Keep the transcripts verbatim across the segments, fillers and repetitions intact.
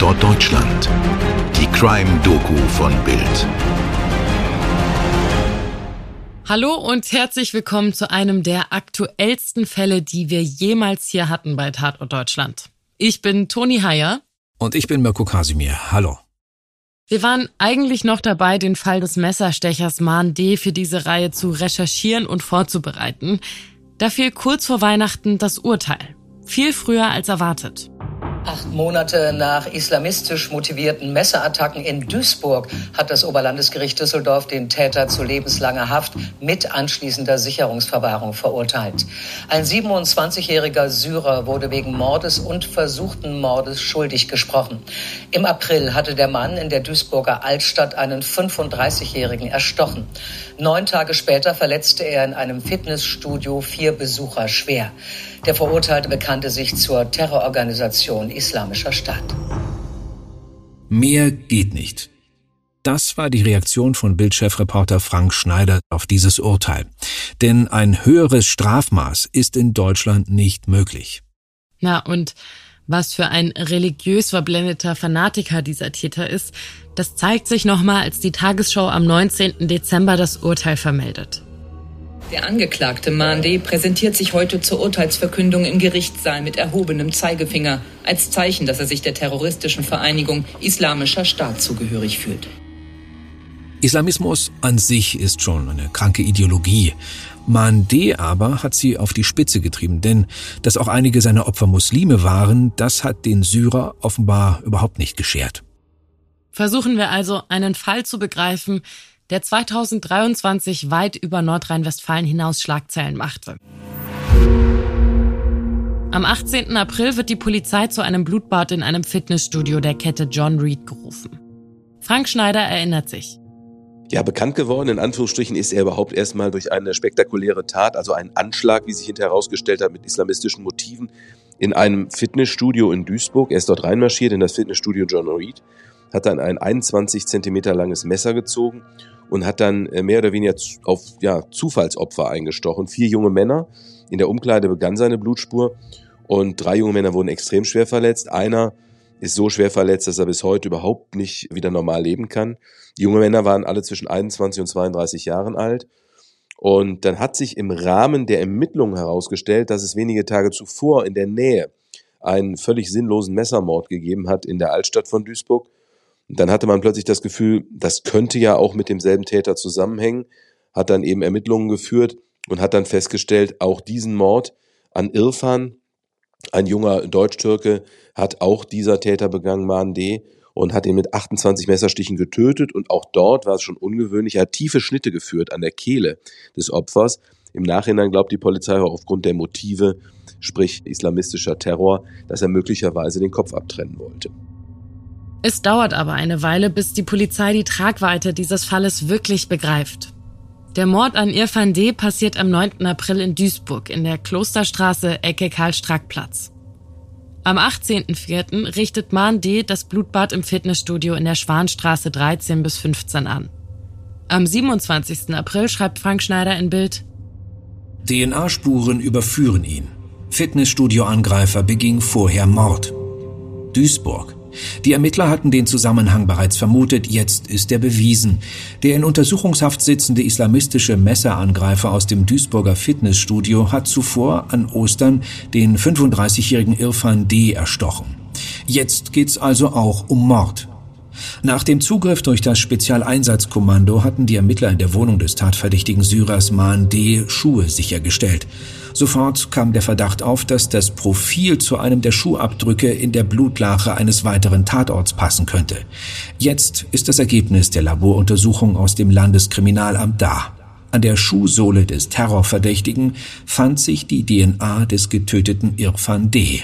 Tatort Deutschland. Die Crime-Doku von Bild. Hallo und herzlich willkommen zu einem der aktuellsten Fälle, die wir jemals hier hatten bei Tatort Deutschland. Ich bin Toni Heyer. Und ich bin Mirko Kasimir. Hallo. Wir waren eigentlich noch dabei, den Fall des Messerstechers Maan D. für diese Reihe zu recherchieren und vorzubereiten. Da fiel kurz vor Weihnachten das Urteil. Viel früher als erwartet. Acht Monate nach islamistisch motivierten Messerattacken in Duisburg hat das Oberlandesgericht Düsseldorf den Täter zu lebenslanger Haft mit anschließender Sicherungsverwahrung verurteilt. Ein siebenundzwanzigjähriger Syrer wurde wegen Mordes und versuchten Mordes schuldig gesprochen. Im April hatte der Mann in der Duisburger Altstadt einen fünfunddreißigjährigen erstochen. Neun Tage später verletzte er in einem Fitnessstudio vier Besucher schwer. Der Verurteilte bekannte sich zur Terrororganisation Islamischer Staat. Mehr geht nicht. Das war die Reaktion von Bild-Chefreporter Frank Schneider auf dieses Urteil. Denn ein höheres Strafmaß ist in Deutschland nicht möglich. Na und was für ein religiös verblendeter Fanatiker dieser Täter ist, das zeigt sich nochmal, als die Tagesschau am neunzehnten Dezember das Urteil vermeldet. Der Angeklagte Maan D. präsentiert sich heute zur Urteilsverkündung im Gerichtssaal mit erhobenem Zeigefinger, als Zeichen, dass er sich der terroristischen Vereinigung Islamischer Staat zugehörig fühlt. Islamismus an sich ist schon eine kranke Ideologie. Maan D. aber hat sie auf die Spitze getrieben, denn dass auch einige seiner Opfer Muslime waren, das hat den Syrer offenbar überhaupt nicht geschert. Versuchen wir also, einen Fall zu begreifen, der zweitausenddreiundzwanzig weit über Nordrhein-Westfalen hinaus Schlagzeilen machte. Am achtzehnten April wird die Polizei zu einem Blutbad in einem Fitnessstudio der Kette John Reed gerufen. Frank Schneider erinnert sich. Ja, bekannt geworden, in Anführungsstrichen, ist er überhaupt erstmal durch eine spektakuläre Tat, also einen Anschlag, wie sich hinterher herausgestellt hat, mit islamistischen Motiven, in einem Fitnessstudio in Duisburg. Er ist dort reinmarschiert in das Fitnessstudio John Reed, hat dann ein einundzwanzig Zentimeter langes Messer gezogen und hat dann mehr oder weniger auf ja, Zufallsopfer eingestochen. Vier junge Männer, in der Umkleide begann seine Blutspur und drei junge Männer wurden extrem schwer verletzt. Einer ist so schwer verletzt, dass er bis heute überhaupt nicht wieder normal leben kann. Die jungen Männer waren alle zwischen einundzwanzig und zweiunddreißig Jahren alt. Und dann hat sich im Rahmen der Ermittlungen herausgestellt, dass es wenige Tage zuvor in der Nähe einen völlig sinnlosen Messermord gegeben hat in der Altstadt von Duisburg. Und dann hatte man plötzlich das Gefühl, das könnte ja auch mit demselben Täter zusammenhängen, hat dann eben Ermittlungen geführt und hat dann festgestellt, auch diesen Mord an Irfan, ein junger Deutsch-Türke, hat auch dieser Täter begangen, Maan D., und hat ihn mit achtundzwanzig Messerstichen getötet. Und auch dort war es schon ungewöhnlich, er hat tiefe Schnitte geführt an der Kehle des Opfers. Im Nachhinein glaubt die Polizei auch aufgrund der Motive, sprich islamistischer Terror, dass er möglicherweise den Kopf abtrennen wollte. Es dauert aber eine Weile, bis die Polizei die Tragweite dieses Falles wirklich begreift. Der Mord an Irfan D. passiert am neunten April in Duisburg in der Klosterstraße Ecke Karl-Strack-Platz. Am achtzehnten vierten richtet Maan D. das Blutbad im Fitnessstudio in der Schwanstraße dreizehn bis fünfzehn an. Am siebenundzwanzigsten April schreibt Frank Schneider in Bild: D N A-Spuren überführen ihn. Fitnessstudio-Angreifer beging vorher Mord. Duisburg. Die Ermittler hatten den Zusammenhang bereits vermutet, jetzt ist er bewiesen. Der in Untersuchungshaft sitzende islamistische Messerangreifer aus dem Duisburger Fitnessstudio hat zuvor an Ostern den fünfunddreißigjährigen Irfan D. erstochen. Jetzt geht's also auch um Mord. Nach dem Zugriff durch das Spezialeinsatzkommando hatten die Ermittler in der Wohnung des tatverdächtigen Syrers Maan D. Schuhe sichergestellt. Sofort kam der Verdacht auf, dass das Profil zu einem der Schuhabdrücke in der Blutlache eines weiteren Tatorts passen könnte. Jetzt ist das Ergebnis der Laboruntersuchung aus dem Landeskriminalamt da. An der Schuhsohle des Terrorverdächtigen fand sich die D N A des getöteten Irfan D.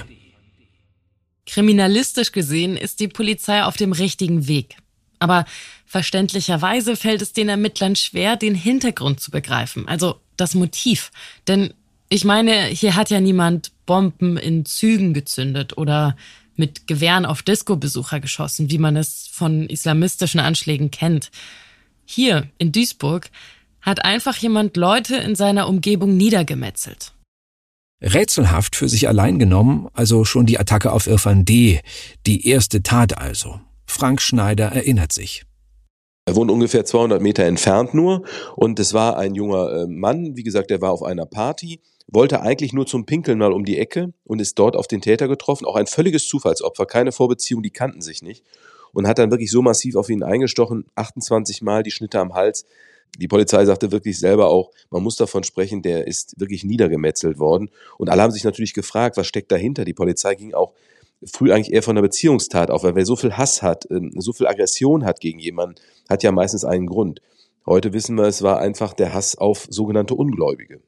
Kriminalistisch gesehen ist die Polizei auf dem richtigen Weg. Aber verständlicherweise fällt es den Ermittlern schwer, den Hintergrund zu begreifen, also das Motiv. Denn ich meine, hier hat ja niemand Bomben in Zügen gezündet oder mit Gewehren auf Disco-Besucher geschossen, wie man es von islamistischen Anschlägen kennt. Hier in Duisburg hat einfach jemand Leute in seiner Umgebung niedergemetzelt. Rätselhaft für sich allein genommen, also schon die Attacke auf Irfan D., die erste Tat also. Frank Schneider erinnert sich. Er wohnt ungefähr zweihundert Meter entfernt nur und es war ein junger äh, Mann, wie gesagt, der war auf einer Party, wollte eigentlich nur zum Pinkeln mal um die Ecke und ist dort auf den Täter getroffen, auch ein völliges Zufallsopfer, keine Vorbeziehung, die kannten sich nicht und hat dann wirklich so massiv auf ihn eingestochen, achtundzwanzig Mal die Schnitte am Hals. Die Polizei sagte wirklich selber auch, man muss davon sprechen, der ist wirklich niedergemetzelt worden und alle haben sich natürlich gefragt, was steckt dahinter? Die Polizei ging auch früh eigentlich eher von einer Beziehungstat auf, weil wer so viel Hass hat, so viel Aggression hat gegen jemanden, hat ja meistens einen Grund. Heute wissen wir, es war einfach der Hass auf sogenannte Ungläubige.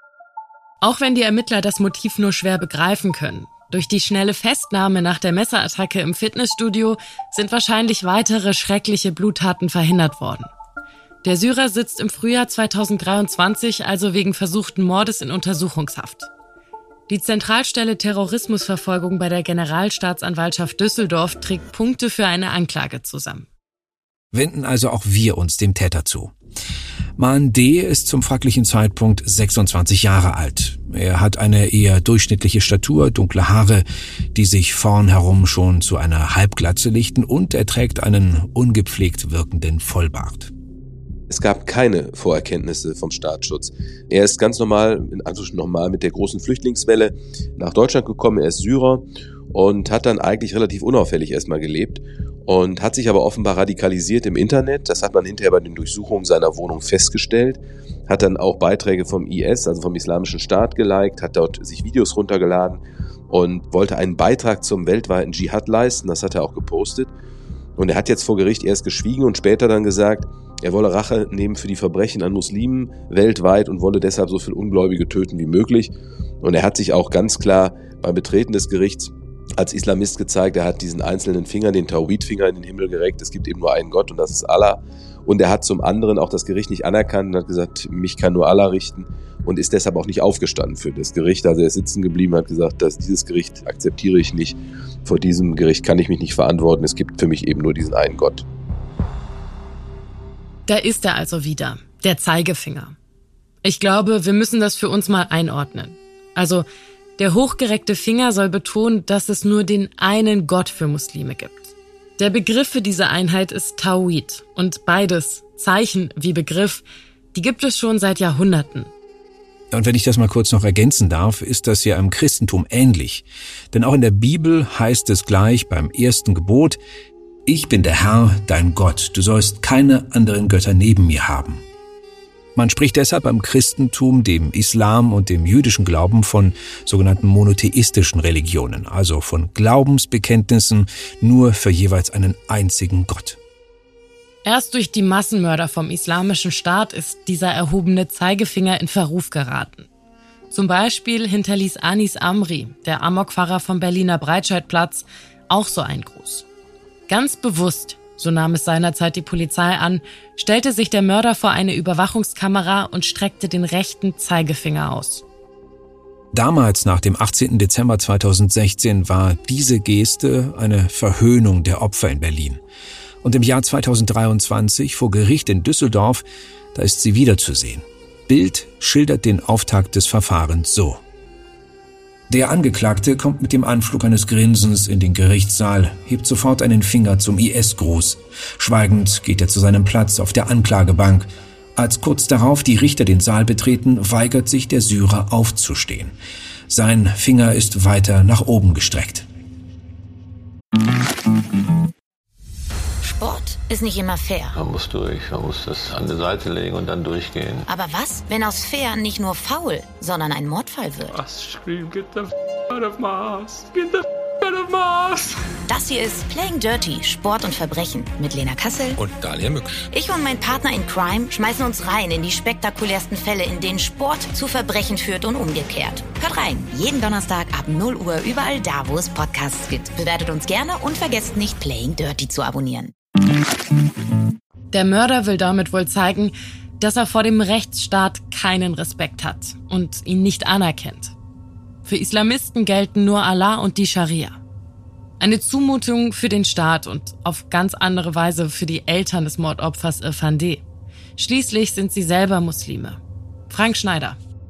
Auch wenn die Ermittler das Motiv nur schwer begreifen können, durch die schnelle Festnahme nach der Messerattacke im Fitnessstudio sind wahrscheinlich weitere schreckliche Bluttaten verhindert worden. Der Syrer sitzt im Frühjahr zweitausenddreiundzwanzig also wegen versuchten Mordes in Untersuchungshaft. Die Zentralstelle Terrorismusverfolgung bei der Generalstaatsanwaltschaft Düsseldorf trägt Punkte für eine Anklage zusammen. Wenden also auch wir uns dem Täter zu. Maan D. ist zum fraglichen Zeitpunkt sechsundzwanzig Jahre alt. Er hat eine eher durchschnittliche Statur, dunkle Haare, die sich vorn herum schon zu einer Halbglatze lichten und er trägt einen ungepflegt wirkenden Vollbart. Es gab keine Vorerkenntnisse vom Staatsschutz. Er ist ganz normal, in Anführungsstrichen normal, mit der großen Flüchtlingswelle nach Deutschland gekommen. Er ist Syrer und hat dann eigentlich relativ unauffällig erstmal gelebt und hat sich aber offenbar radikalisiert im Internet. Das hat man hinterher bei den Durchsuchungen seiner Wohnung festgestellt. Hat dann auch Beiträge vom I S, also vom Islamischen Staat, geliked, hat dort sich Videos runtergeladen und wollte einen Beitrag zum weltweiten Dschihad leisten. Das hat er auch gepostet. Und er hat jetzt vor Gericht erst geschwiegen und später dann gesagt, er wolle Rache nehmen für die Verbrechen an Muslimen weltweit und wolle deshalb so viele Ungläubige töten wie möglich. Und er hat sich auch ganz klar beim Betreten des Gerichts als Islamist gezeigt. Er hat diesen einzelnen Finger, den Tawhid-Finger, in den Himmel gereckt. Es gibt eben nur einen Gott und das ist Allah. Und er hat zum anderen auch das Gericht nicht anerkannt und hat gesagt, mich kann nur Allah richten und ist deshalb auch nicht aufgestanden für das Gericht. Also er ist sitzen geblieben, hat gesagt, dass dieses Gericht akzeptiere ich nicht. Vor diesem Gericht kann ich mich nicht verantworten. Es gibt für mich eben nur diesen einen Gott. Da ist er also wieder, der Zeigefinger. Ich glaube, wir müssen das für uns mal einordnen. Also, der hochgereckte Finger soll betonen, dass es nur den einen Gott für Muslime gibt. Der Begriff für diese Einheit ist Tawhid. Und beides, Zeichen wie Begriff, die gibt es schon seit Jahrhunderten. Und wenn ich das mal kurz noch ergänzen darf, ist das ja im Christentum ähnlich. Denn auch in der Bibel heißt es gleich beim ersten Gebot, ich bin der Herr, dein Gott, du sollst keine anderen Götter neben mir haben. Man spricht deshalb beim Christentum, dem Islam und dem jüdischen Glauben von sogenannten monotheistischen Religionen, also von Glaubensbekenntnissen nur für jeweils einen einzigen Gott. Erst durch die Massenmörder vom Islamischen Staat ist dieser erhobene Zeigefinger in Verruf geraten. Zum Beispiel hinterließ Anis Amri, der Amokfahrer vom Berliner Breitscheidplatz, auch so einen Gruß. Ganz bewusst, so nahm es seinerzeit die Polizei an, stellte sich der Mörder vor eine Überwachungskamera und streckte den rechten Zeigefinger aus. Damals, nach dem achtzehnten Dezember zweitausendsechzehn, war diese Geste eine Verhöhnung der Opfer in Berlin. Und im Jahr zweitausenddreiundzwanzig vor Gericht in Düsseldorf, da ist sie wiederzusehen. Bild schildert den Auftakt des Verfahrens so. Der Angeklagte kommt mit dem Anflug eines Grinsens in den Gerichtssaal, hebt sofort einen Finger zum I S-Gruß. Schweigend geht er zu seinem Platz auf der Anklagebank. Als kurz darauf die Richter den Saal betreten, weigert sich der Syrer aufzustehen. Sein Finger ist weiter nach oben gestreckt. Sport ist nicht immer fair. Man muss durch, man muss das an die Seite legen und dann durchgehen. Aber was, wenn aus fair nicht nur faul, sondern ein Mordfall wird? Get the f out of my house. Get the f out of my house. Das hier ist Playing Dirty, Sport und Verbrechen mit Lena Kassel und Dalia Mücksch. Ich und mein Partner in Crime schmeißen uns rein in die spektakulärsten Fälle, in denen Sport zu Verbrechen führt und umgekehrt. Hört rein, jeden Donnerstag ab null Uhr überall da, wo es Podcasts gibt. Bewertet uns gerne und vergesst nicht, Playing Dirty zu abonnieren. Der Mörder will damit wohl zeigen, dass er vor dem Rechtsstaat keinen Respekt hat und ihn nicht anerkennt. Für Islamisten gelten nur Allah und die Scharia. Eine Zumutung für den Staat und auf ganz andere Weise für die Eltern des Mordopfers Irfan D. Schließlich sind sie selber Muslime. Frank Schneider.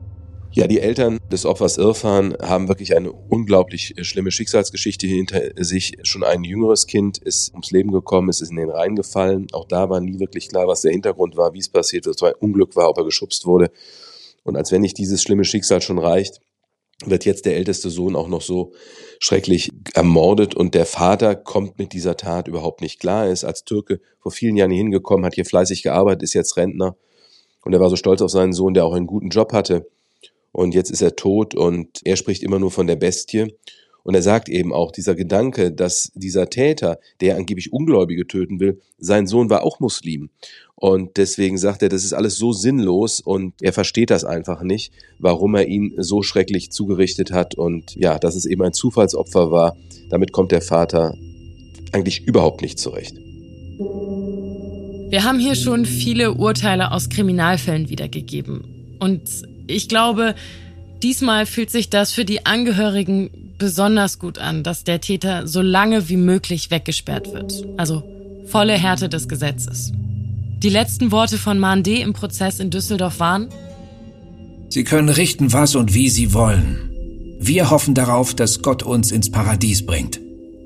Ja, die Eltern des Opfers Irfan haben wirklich eine unglaublich schlimme Schicksalsgeschichte hinter sich. Schon ein jüngeres Kind ist ums Leben gekommen, es ist in den Rhein gefallen. Auch da war nie wirklich klar, was der Hintergrund war, wie es passiert ist, ob es ein Unglück war, ob er geschubst wurde. Und als wenn nicht dieses schlimme Schicksal schon reicht, wird jetzt der älteste Sohn auch noch so schrecklich ermordet. Und der Vater kommt mit dieser Tat überhaupt nicht klar. Er ist als Türke vor vielen Jahren hier hingekommen, hat hier fleißig gearbeitet, ist jetzt Rentner. Und er war so stolz auf seinen Sohn, der auch einen guten Job hatte. Und jetzt ist er tot und er spricht immer nur von der Bestie. Und er sagt eben auch, dieser Gedanke, dass dieser Täter, der angeblich Ungläubige töten will, sein Sohn war auch Muslim. Und deswegen sagt er, das ist alles so sinnlos und er versteht das einfach nicht, warum er ihn so schrecklich zugerichtet hat. Und ja, dass es eben ein Zufallsopfer war, damit kommt der Vater eigentlich überhaupt nicht zurecht. Wir haben hier schon viele Urteile aus Kriminalfällen wiedergegeben. Und ich glaube, diesmal fühlt sich das für die Angehörigen besonders gut an, dass der Täter so lange wie möglich weggesperrt wird. Also volle Härte des Gesetzes. Die letzten Worte von Mandé im Prozess in Düsseldorf waren: Sie können richten, was und wie Sie wollen. Wir hoffen darauf, dass Gott uns ins Paradies bringt.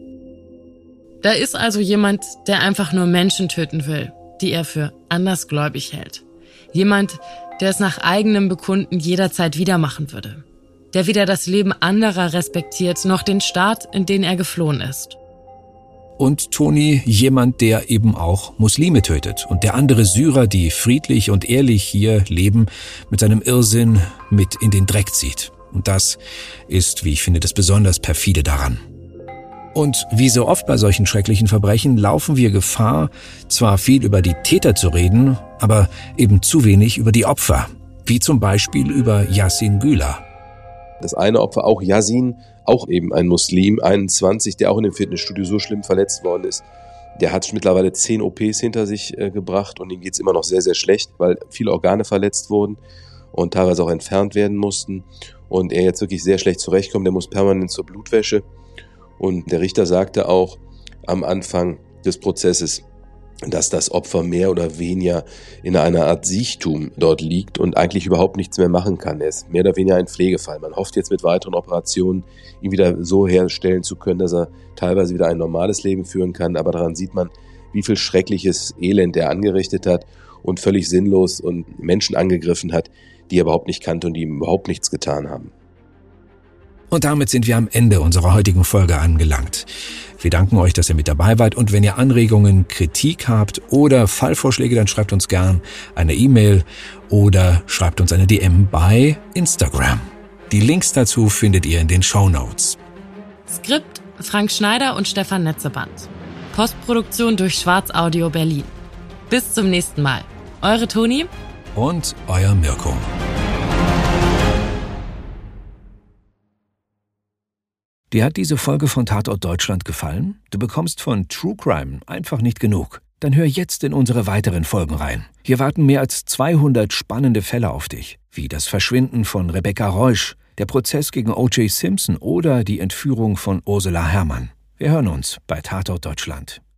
Da ist also jemand, der einfach nur Menschen töten will, die er für andersgläubig hält. Jemand, der es nach eigenem Bekunden jederzeit wieder machen würde. Der weder das Leben anderer respektiert, noch den Staat, in den er geflohen ist. Und Toni, jemand, der eben auch Muslime tötet und der andere Syrer, die friedlich und ehrlich hier leben, mit seinem Irrsinn mit in den Dreck zieht. Und das ist, wie ich finde, das besonders perfide daran. Und wie so oft bei solchen schrecklichen Verbrechen laufen wir Gefahr, zwar viel über die Täter zu reden, aber eben zu wenig über die Opfer, wie zum Beispiel über Yasin Güler. Das eine Opfer, auch Yasin, auch eben ein Muslim, einundzwanzig, der auch in dem Fitnessstudio so schlimm verletzt worden ist. Der hat mittlerweile zehn O Ps hinter sich äh, gebracht und ihm geht's immer noch sehr, sehr schlecht, weil viele Organe verletzt wurden und teilweise auch entfernt werden mussten. Und er jetzt wirklich sehr schlecht zurechtkommt, der muss permanent zur Blutwäsche. Und der Richter sagte auch am Anfang des Prozesses, dass das Opfer mehr oder weniger in einer Art Siechtum dort liegt und eigentlich überhaupt nichts mehr machen kann. Er ist mehr oder weniger ein Pflegefall. Man hofft jetzt mit weiteren Operationen, ihn wieder so herstellen zu können, dass er teilweise wieder ein normales Leben führen kann. Aber daran sieht man, wie viel schreckliches Elend er angerichtet hat und völlig sinnlos und Menschen angegriffen hat, die er überhaupt nicht kannte und die ihm überhaupt nichts getan haben. Und damit sind wir am Ende unserer heutigen Folge angelangt. Wir danken euch, dass ihr mit dabei wart und wenn ihr Anregungen, Kritik habt oder Fallvorschläge, dann schreibt uns gern eine E-Mail oder schreibt uns eine D M bei Instagram. Die Links dazu findet ihr in den Shownotes. Skript Frank Schneider und Stefan Netzeband. Postproduktion durch Schwarz Audio Berlin. Bis zum nächsten Mal. Eure Toni und euer Mirko. Dir hat diese Folge von Tatort Deutschland gefallen? Du bekommst von True Crime einfach nicht genug. Dann hör jetzt in unsere weiteren Folgen rein. Hier warten mehr als zweihundert spannende Fälle auf dich, wie das Verschwinden von Rebecca Reusch, der Prozess gegen O J Simpson oder die Entführung von Ursula Herrmann. Wir hören uns bei Tatort Deutschland.